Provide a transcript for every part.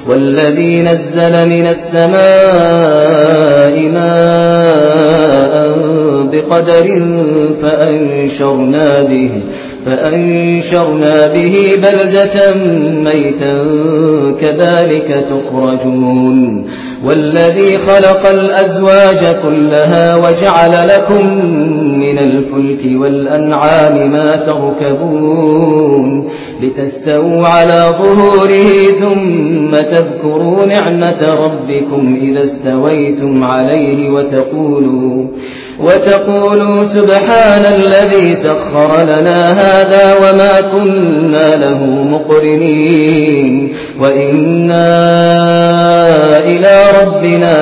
والذي نزل من السماء ماء بقدر فأنشرنا به بلدة ميتا كذلك تخرجون والذي خلق الأزواج كلها وجعل لكم من الفلك والأنعام ما تركبون لتستووا على ظهوره ثم تذكروا نعمة ربكم إذا استويتم عليه وتقولوا سبحان الذي سخر لنا هذا وما كنا له مقرنين وإنا إلى ربنا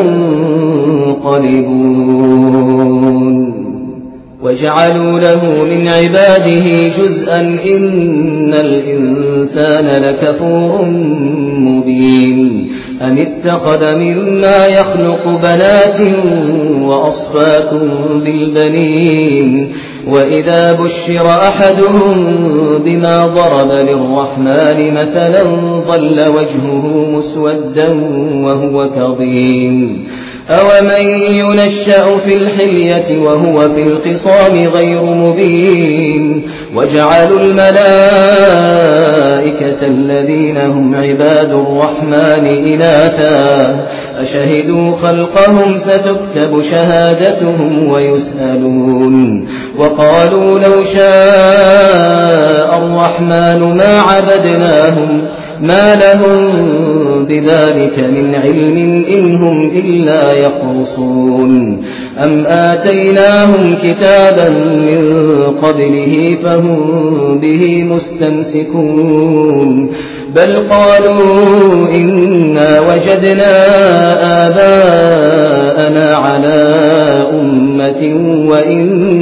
لمنقلبون وجعلوا له من عباده جزءا إن الإنسان لكفور مبين أم اتخذ مما يخلق بنات وأصفاكم بالبنين وإذا بشر أحدهم بما ضرب للرحمن مثلا ظل وجهه مسودا وهو كظيم أومن ينشأ في الحلية وهو في الخصام غير مبين وجعلوا الملائكة الذين هم عباد الرحمن إناثا أشهدوا خلقهم ستكتب شهادتهم ويسألون وقالوا لو شاء الرحمن ما عبدناهم ما لهم بذلك من علم إن هم إلا يخرصون أم آتيناهم كتابا من قبله فهم به مستمسكون بل قالوا إنا وجدنا آباءنا على أمة وإنا